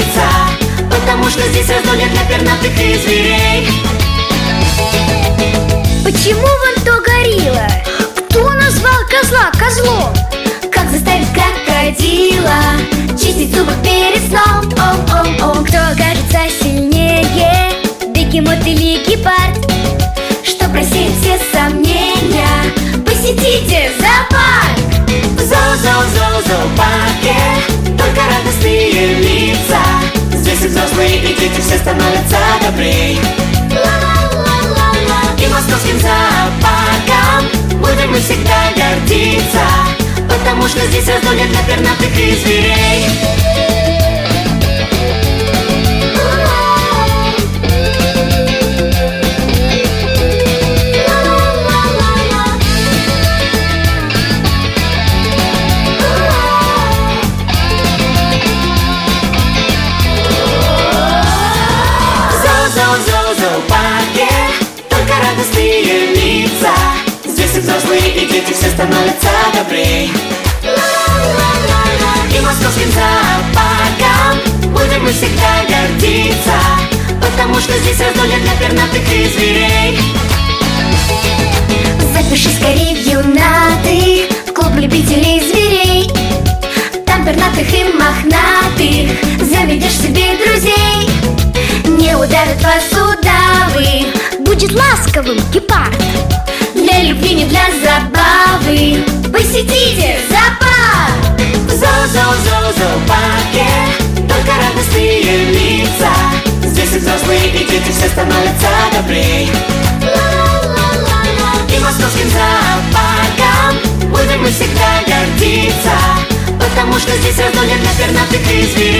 лица, потому что здесь раздолье для пернатых и зверей. Почему вон то горилла? Кто назвал козла козлом? Как заставить крокодила чистить зубы перед сном? Ом-ом-ом. Кто кажется сильнее, бегемот или гепард? Чтоб рассеять все сомнения, посетите зоопарк. В зоопарке только радостные лица. Здесь и взрослые, и дети все становятся добрей. И московским зоопарком будем мы всегда гордиться, потому что здесь раздолье для пернатых и зверей. В зоопарке только радостные лица. Здесь и взрослые, и дети все становятся добрей. И московским зоопарком будем мы всегда гордиться, потому что здесь раздолье для пернатых и зверей. Запиши скорей в юнаты, в клуб любителей зверей. Там пернатых и мохнатых заведешь себе друзей. Не удавят вас удавы, будет ласковым гепард. Для любви, не для забавы, посетите зоопарк. В зоопарке только радостные лица. Здесь и взрослые, и дети все становятся добрей. И московским зоопарком будем мы всегда гордиться, потому что здесь раздолье для пернатых и зверей.